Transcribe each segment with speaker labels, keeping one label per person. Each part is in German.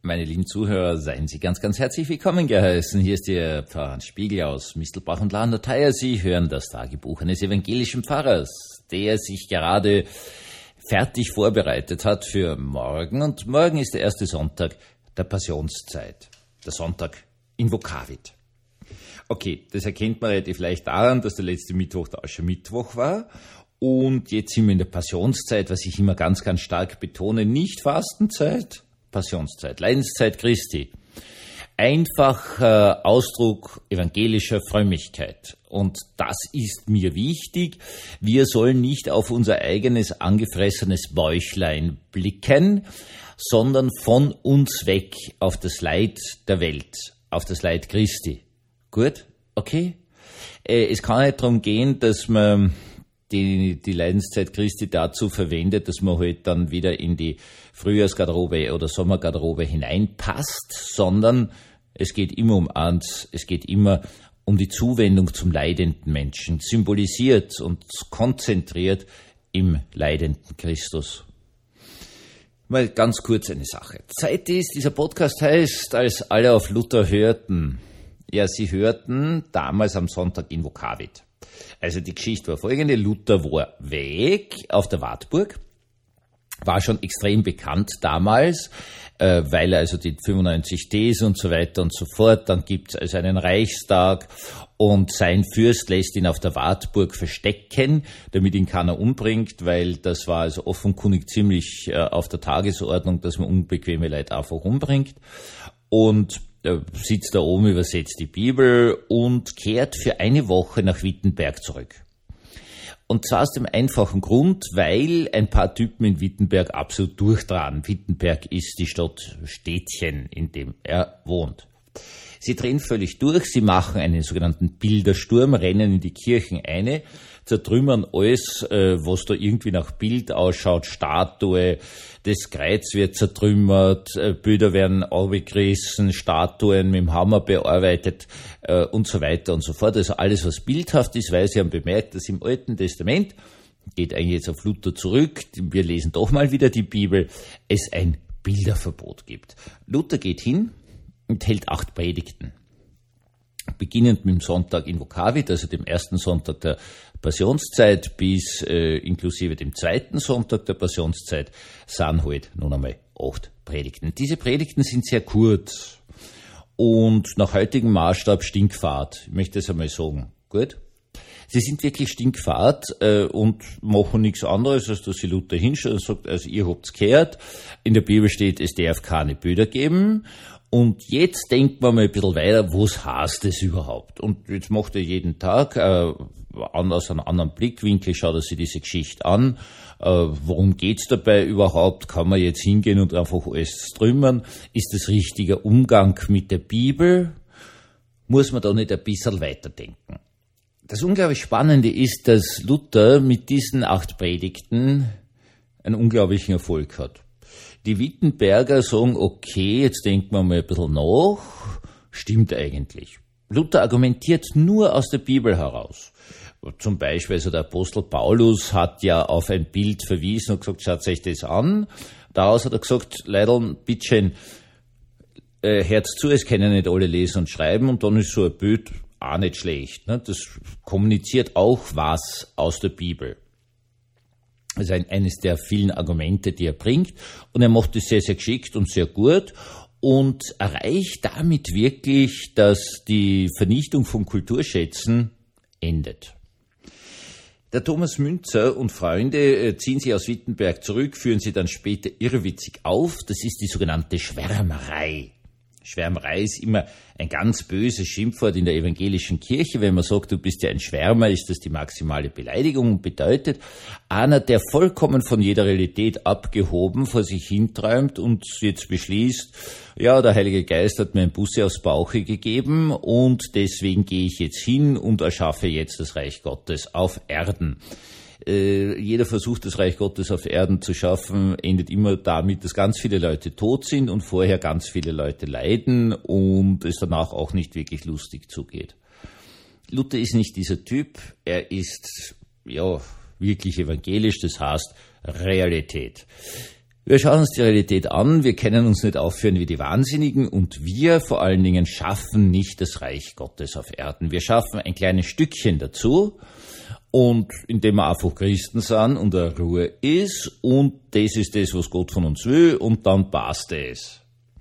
Speaker 1: Meine lieben Zuhörer, seien Sie ganz, ganz herzlich willkommen geheißen. Hier ist Ihr Pfarrer Hans Spiegel aus Mistelbach und Landau-Theier. Sie hören das Tagebuch eines evangelischen Pfarrers, der sich gerade fertig vorbereitet hat für morgen. Und morgen ist der erste Sonntag der Passionszeit, der Sonntag Invokavit. Okay, das erkennt man relativ leicht daran, dass der letzte Mittwoch der Aschermittwoch war. Und jetzt sind wir in der Passionszeit, was ich immer ganz, ganz stark betone, nicht Fastenzeit, Passionszeit, Leidenszeit Christi. Einfacher Ausdruck evangelischer Frömmigkeit. Und das ist mir wichtig. Wir sollen nicht auf unser eigenes angefressenes Bäuchlein blicken, sondern von uns weg auf das Leid der Welt, auf das Leid Christi. Gut? Okay? Es kann nicht darum gehen, dass man die Leidenszeit Christi dazu verwendet, dass man halt dann wieder in die Frühjahrsgarderobe oder Sommergarderobe hineinpasst, sondern es geht immer um eins, es geht immer um die Zuwendung zum leidenden Menschen, symbolisiert und konzentriert im leidenden Christus. Mal ganz kurz eine Sache. Seit dieser Podcast heißt, als alle auf Luther hörten, ja, sie hörten damals am Sonntag Invokavit. Also die Geschichte war folgende: Luther war weg auf der Wartburg, war schon extrem bekannt damals, weil er also die 95 Thesen und so weiter und so fort, dann gibt's also einen Reichstag und sein Fürst lässt ihn auf der Wartburg verstecken, damit ihn keiner umbringt, weil das war also offenkundig ziemlich auf der Tagesordnung, dass man unbequeme Leute einfach umbringt. Und sitzt da oben, übersetzt die Bibel und kehrt für eine Woche nach Wittenberg zurück. Und zwar aus dem einfachen Grund, weil ein paar Typen in Wittenberg absolut durchdrahen. Wittenberg ist die Stadt Städtchen, in dem er wohnt. Sie drehen völlig durch, sie machen einen sogenannten Bildersturm, rennen in die Kirchen ein, zertrümmern alles, was da irgendwie nach Bild ausschaut, Statue, das Kreuz wird zertrümmert, Bilder werden aufgerissen, Statuen mit dem Hammer bearbeitet und so weiter und so fort. Also alles, was bildhaft ist, weil sie haben bemerkt, dass im Alten Testament, geht eigentlich jetzt auf Luther zurück, wir lesen doch mal wieder die Bibel, es ein Bilderverbot gibt. Luther geht hin und hält 8 Predigten. Beginnend mit dem Sonntag Invokavit, also dem ersten Sonntag der Passionszeit, bis inklusive dem zweiten Sonntag der Passionszeit, sind halt nun einmal 8 Predigten. Diese Predigten sind sehr kurz und nach heutigem Maßstab stinkfad. Ich möchte das einmal sagen. Gut? Sie sind wirklich stinkfad und machen nichts anderes, als dass sie Luther hinschaut und sagt, also ihr habt's gehört, in der Bibel steht, es darf keine Bilder geben. Und jetzt denkt man mal ein bisschen weiter, was heißt das überhaupt? Und jetzt macht er jeden Tag aus einem anderen Blickwinkel, schaut er sich diese Geschichte an. Worum geht's dabei überhaupt? Kann man jetzt hingehen und einfach alles trümmern? Ist das richtiger Umgang mit der Bibel? Muss man da nicht ein bisschen weiterdenken? Das unglaublich Spannende ist, dass Luther mit diesen 8 Predigten einen unglaublichen Erfolg hat. Die Wittenberger sagen, okay, jetzt denken wir mal ein bisschen nach, stimmt eigentlich. Luther argumentiert nur aus der Bibel heraus. Zum Beispiel, also der Apostel Paulus hat ja auf ein Bild verwiesen und gesagt, schaut euch das an. Daraus hat er gesagt, Leidl, bitteschön, hört zu, es können nicht alle lesen und schreiben, und dann ist so ein Bild auch nicht schlecht. Ne? Das kommuniziert auch was aus der Bibel. Also eines der vielen Argumente, die er bringt. Und er macht es sehr, sehr geschickt und sehr gut und erreicht damit wirklich, dass die Vernichtung von Kulturschätzen endet. Der Thomas Müntzer und Freunde ziehen sie aus Wittenberg zurück, führen sie dann später irrwitzig auf. Das ist die sogenannte Schwärmerei. Schwärmerei ist immer ein ganz böses Schimpfwort in der evangelischen Kirche. Wenn man sagt, du bist ja ein Schwärmer, ist das die maximale Beleidigung und bedeutet, einer, der vollkommen von jeder Realität abgehoben vor sich hinträumt und jetzt beschließt, ja, der Heilige Geist hat mir ein Busse aufs Bauche gegeben und deswegen gehe ich jetzt hin und erschaffe jetzt das Reich Gottes auf Erden. Jeder Versuch, das Reich Gottes auf Erden zu schaffen, endet immer damit, dass ganz viele Leute tot sind und vorher ganz viele Leute leiden und es danach auch nicht wirklich lustig zugeht. Luther ist nicht dieser Typ, er ist ja wirklich evangelisch, das heißt Realität. Wir schauen uns die Realität an, wir können uns nicht aufführen wie die Wahnsinnigen und wir vor allen Dingen schaffen nicht das Reich Gottes auf Erden. Wir schaffen ein kleines Stückchen dazu und indem wir einfach Christen sind und eine Ruhe ist und das ist das, was Gott von uns will und dann passt es.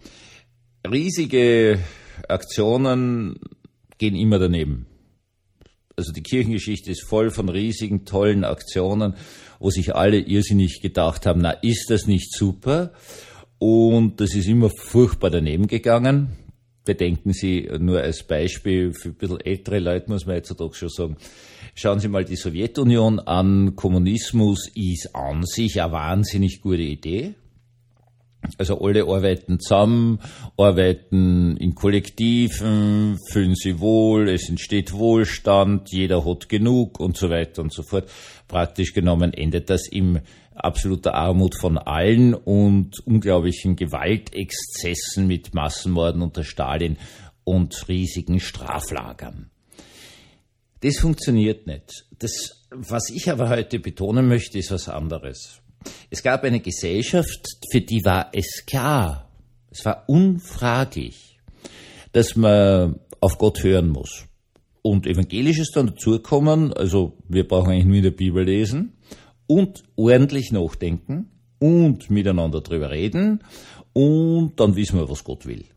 Speaker 1: Riesige Aktionen gehen immer daneben. Also die Kirchengeschichte ist voll von riesigen, tollen Aktionen, wo sich alle irrsinnig gedacht haben, na, ist das nicht super? Und das ist immer furchtbar daneben gegangen. Bedenken Sie nur als Beispiel, für ein bisschen ältere Leute muss man heutzutage schon sagen, schauen Sie mal die Sowjetunion an. Kommunismus ist an sich eine wahnsinnig gute Idee. Also alle arbeiten zusammen, arbeiten in Kollektiven, fühlen sich wohl, es entsteht Wohlstand, jeder hat genug und so weiter und so fort. Praktisch genommen endet das in absoluter Armut von allen und unglaublichen Gewaltexzessen mit Massenmorden unter Stalin und riesigen Straflagern. Das funktioniert nicht. Das, was ich aber heute betonen möchte, ist was anderes. Es gab eine Gesellschaft, für die war es klar, es war unfraglich, dass man auf Gott hören muss. Und evangelisch ist dann dazugekommen, also wir brauchen eigentlich nur in der Bibel lesen und ordentlich nachdenken und miteinander drüber reden und dann wissen wir, was Gott will.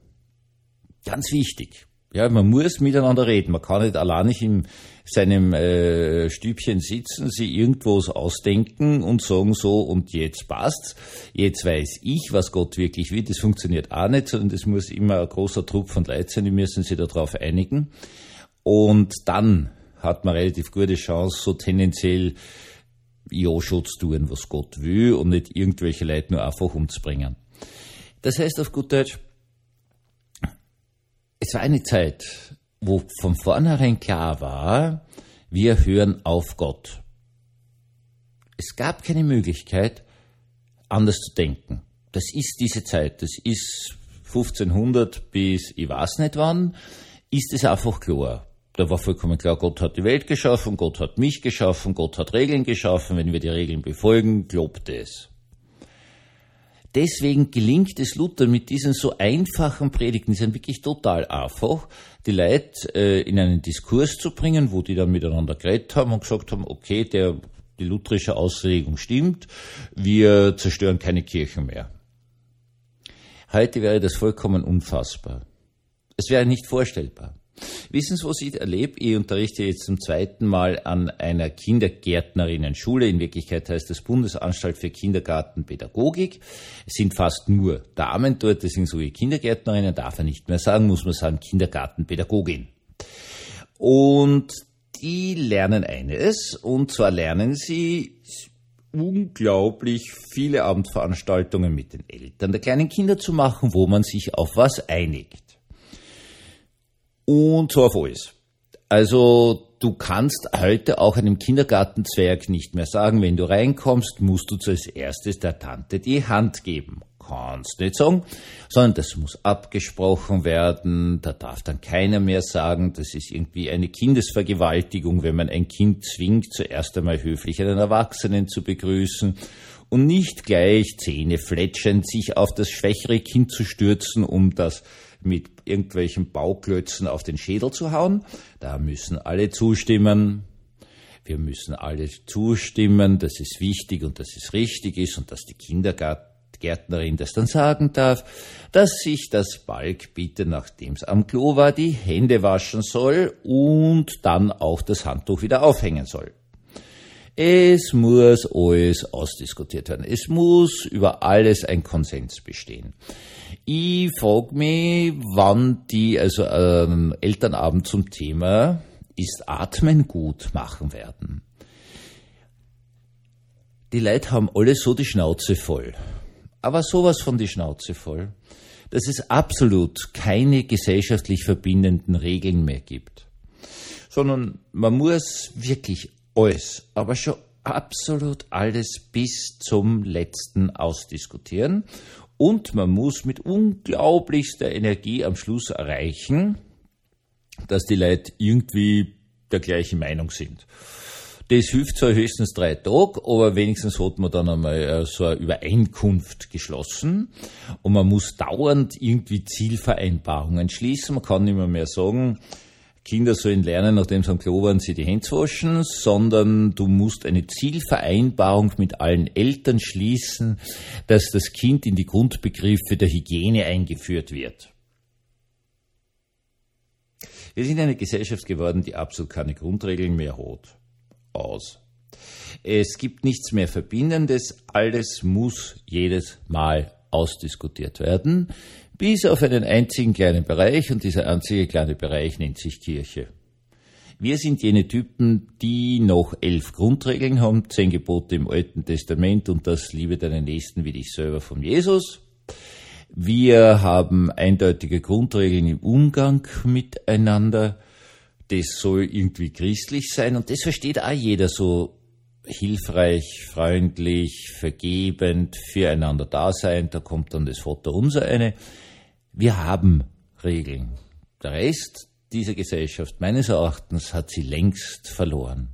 Speaker 1: Ganz wichtig. Ja, man muss miteinander reden. Man kann nicht allein in seinem Stübchen sitzen, sich irgendwas ausdenken und sagen so und jetzt passt's. Jetzt weiß ich, was Gott wirklich will. Das funktioniert auch nicht, sondern das muss immer ein großer Trupp von Leuten sein, die müssen sich darauf einigen. Und dann hat man relativ gute Chance, so tendenziell ja schon zu tun, was Gott will und nicht irgendwelche Leute nur einfach umzubringen. Das heißt auf gut Deutsch, es war eine Zeit, wo von vornherein klar war, wir hören auf Gott. Es gab keine Möglichkeit, anders zu denken. Das ist diese Zeit, das ist 1500 bis ich weiß nicht wann, ist es einfach klar. Da war vollkommen klar, Gott hat die Welt geschaffen, Gott hat mich geschaffen, Gott hat Regeln geschaffen, wenn wir die Regeln befolgen, glaubt es. Deswegen gelingt es Luther mit diesen so einfachen Predigten, die sind wirklich total einfach, die Leute in einen Diskurs zu bringen, wo die dann miteinander geredet haben und gesagt haben, okay, die lutherische Auslegung stimmt, wir zerstören keine Kirchen mehr. Heute wäre das vollkommen unfassbar. Es wäre nicht vorstellbar. Wissen Sie, was ich erlebe? Ich unterrichte jetzt zum zweiten Mal an einer Kindergärtnerinnen-Schule. In Wirklichkeit heißt das Bundesanstalt für Kindergartenpädagogik. Es sind fast nur Damen dort, deswegen so wie Kindergärtnerinnen, darf er nicht mehr sagen, muss man sagen Kindergartenpädagogin. Und die lernen eines, und zwar lernen sie unglaublich viele Abendveranstaltungen mit den Eltern der kleinen Kinder zu machen, wo man sich auf was einigt. Und so auf alles. Also du kannst heute auch einem Kindergartenzwerg nicht mehr sagen, wenn du reinkommst, musst du zuerst erstes der Tante die Hand geben. Kannst nicht sagen, sondern das muss abgesprochen werden, da darf dann keiner mehr sagen, das ist irgendwie eine Kindesvergewaltigung, wenn man ein Kind zwingt, zuerst einmal höflich einen Erwachsenen zu begrüßen und nicht gleich zähnefletschend sich auf das schwächere Kind zu stürzen, um das mit irgendwelchen Bauklötzen auf den Schädel zu hauen. Da müssen alle zustimmen. Wir müssen alle zustimmen, dass es wichtig und dass es richtig ist und dass die Kindergärtnerin das dann sagen darf, dass sich das Balk bitte, nachdem es am Klo war, die Hände waschen soll und dann auch das Handtuch wieder aufhängen soll. Es muss alles ausdiskutiert werden. Es muss über alles ein Konsens bestehen. Ich frage mich, wann die Elternabend zum Thema ist Atmen gut machen werden. Die Leute haben alle so die Schnauze voll. Aber sowas von die Schnauze voll, dass es absolut keine gesellschaftlich verbindenden Regeln mehr gibt. Sondern man muss wirklich alles, aber schon absolut alles bis zum Letzten ausdiskutieren. Und man muss mit unglaublichster Energie am Schluss erreichen, dass die Leute irgendwie der gleichen Meinung sind. Das hilft zwar höchstens 3 Tage, aber wenigstens hat man dann einmal so eine Übereinkunft geschlossen und man muss dauernd irgendwie Zielvereinbarungen schließen. Man kann nicht mehr sagen, Kinder sollen lernen, nachdem sie am Klo waren, sie die Hände zu waschen, sondern du musst eine Zielvereinbarung mit allen Eltern schließen, dass das Kind in die Grundbegriffe der Hygiene eingeführt wird. Wir sind eine Gesellschaft geworden, die absolut keine Grundregeln mehr hat. Aus. Es gibt nichts mehr Verbindendes, alles muss jedes Mal ausdiskutiert werden, bis auf einen einzigen kleinen Bereich, und dieser einzige kleine Bereich nennt sich Kirche. Wir sind jene Typen, die noch 11 Grundregeln haben, 10 Gebote im Alten Testament und das Liebe deinen Nächsten wie dich selber von Jesus. Wir haben eindeutige Grundregeln im Umgang miteinander. Das soll irgendwie christlich sein und das versteht auch jeder so hilfreich, freundlich, vergebend, füreinander da sein. Da kommt dann das Vaterunser eine. Wir haben Regeln. Der Rest dieser Gesellschaft, meines Erachtens, hat sie längst verloren.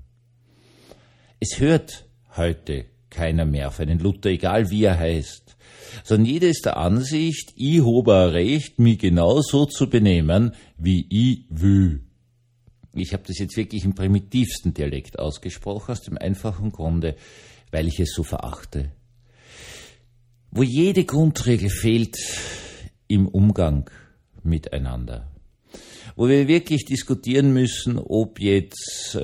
Speaker 1: Es hört heute keiner mehr auf einen Luther, egal wie er heißt, sondern jeder ist der Ansicht, ich habe ein Recht, mich genau so zu benehmen, wie ich will. Ich habe das jetzt wirklich im primitivsten Dialekt ausgesprochen, aus dem einfachen Grunde, weil ich es so verachte. Wo jede Grundregel fehlt im Umgang miteinander. Wo wir wirklich diskutieren müssen, ob jetzt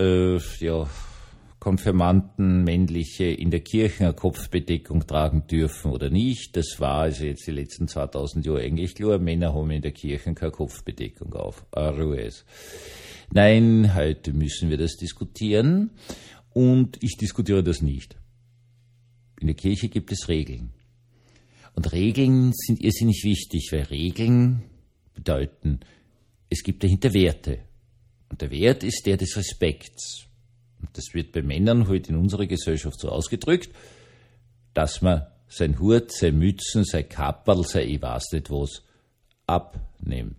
Speaker 1: Konfirmanden, männliche, in der Kirche eine Kopfbedeckung tragen dürfen oder nicht. Das war also jetzt die letzten 2000 Jahre eigentlich klar. Männer haben in der Kirche keine Kopfbedeckung auf. Ruhes. Nein, heute müssen wir das diskutieren und ich diskutiere das nicht. In der Kirche gibt es Regeln. Und Regeln sind irrsinnig wichtig, weil Regeln bedeuten, es gibt dahinter Werte. Und der Wert ist der des Respekts. Und das wird bei Männern heute in unserer Gesellschaft so ausgedrückt, dass man sein Hut, sein Mützen, sein Kapperl, sein ich weiß nicht was abnimmt.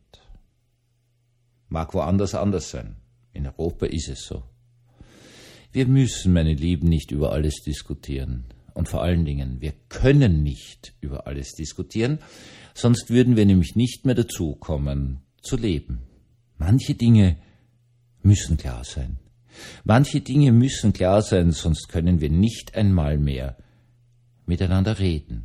Speaker 1: Mag woanders anders sein. In Europa ist es so. Wir müssen, meine Lieben, nicht über alles diskutieren. Und vor allen Dingen, wir können nicht über alles diskutieren, sonst würden wir nämlich nicht mehr dazu kommen, zu leben. Manche Dinge müssen klar sein. Manche Dinge müssen klar sein, sonst können wir nicht einmal mehr miteinander reden.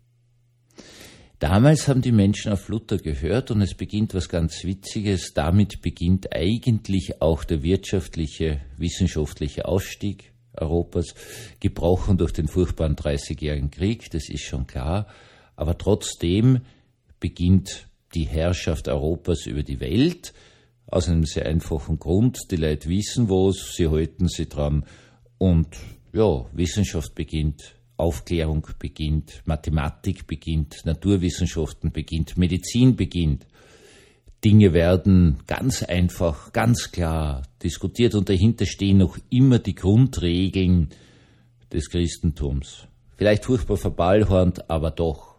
Speaker 1: Damals haben die Menschen auf Luther gehört und es beginnt was ganz Witziges. Damit beginnt eigentlich auch der wirtschaftliche, wissenschaftliche Aufstieg Europas, gebrochen durch den furchtbaren 30-jährigen Krieg, das ist schon klar. Aber trotzdem beginnt die Herrschaft Europas über die Welt aus einem sehr einfachen Grund. Die Leute wissen was, sie halten sich dran und Wissenschaft beginnt. Aufklärung beginnt, Mathematik beginnt, Naturwissenschaften beginnt, Medizin beginnt. Dinge werden ganz einfach, ganz klar diskutiert und dahinter stehen noch immer die Grundregeln des Christentums. Vielleicht furchtbar verballhornt, aber doch.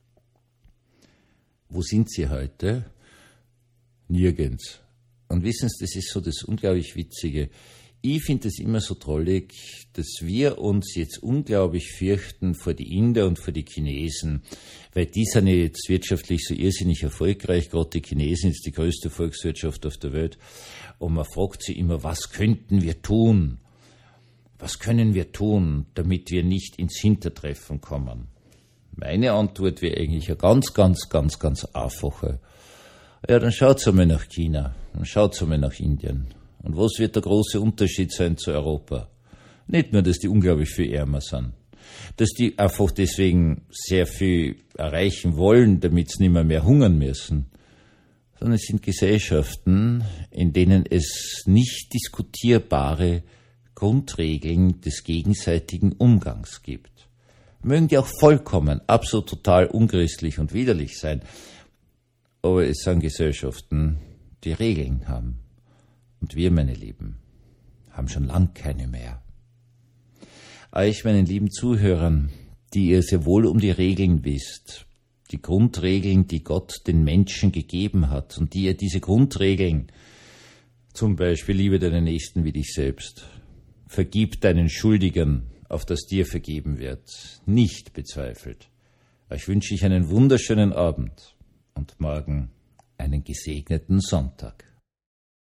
Speaker 1: Wo sind sie heute? Nirgends. Und wissen Sie, das ist so das unglaublich Witzige. Ich finde es immer so drollig, dass wir uns jetzt unglaublich fürchten vor die Inder und vor die Chinesen, weil die sind ja jetzt wirtschaftlich so irrsinnig erfolgreich, gerade die Chinesen ist die größte Volkswirtschaft auf der Welt und man fragt sich immer, was könnten wir tun? Was können wir tun, damit wir nicht ins Hintertreffen kommen? Meine Antwort wäre eigentlich eine ganz einfache. Ja, dann schaut's einmal nach China, dann schaut's einmal nach Indien. Und was wird der große Unterschied sein zu Europa? Nicht nur, dass die unglaublich viel ärmer sind, dass die einfach deswegen sehr viel erreichen wollen, damit sie nicht mehr hungern müssen, sondern es sind Gesellschaften, in denen es nicht diskutierbare Grundregeln des gegenseitigen Umgangs gibt. Mögen die auch vollkommen, absolut total unchristlich und widerlich sein, aber es sind Gesellschaften, die Regeln haben. Und wir, meine Lieben, haben schon lang keine mehr. Euch, meinen lieben Zuhörern, die ihr sehr wohl um die Regeln wisst, die Grundregeln, die Gott den Menschen gegeben hat und die ihr diese Grundregeln, zum Beispiel liebe deinen Nächsten wie dich selbst, vergib deinen Schuldigern, auf dass dir vergeben wird, nicht bezweifelt. Euch wünsche ich einen wunderschönen Abend und morgen einen gesegneten Sonntag.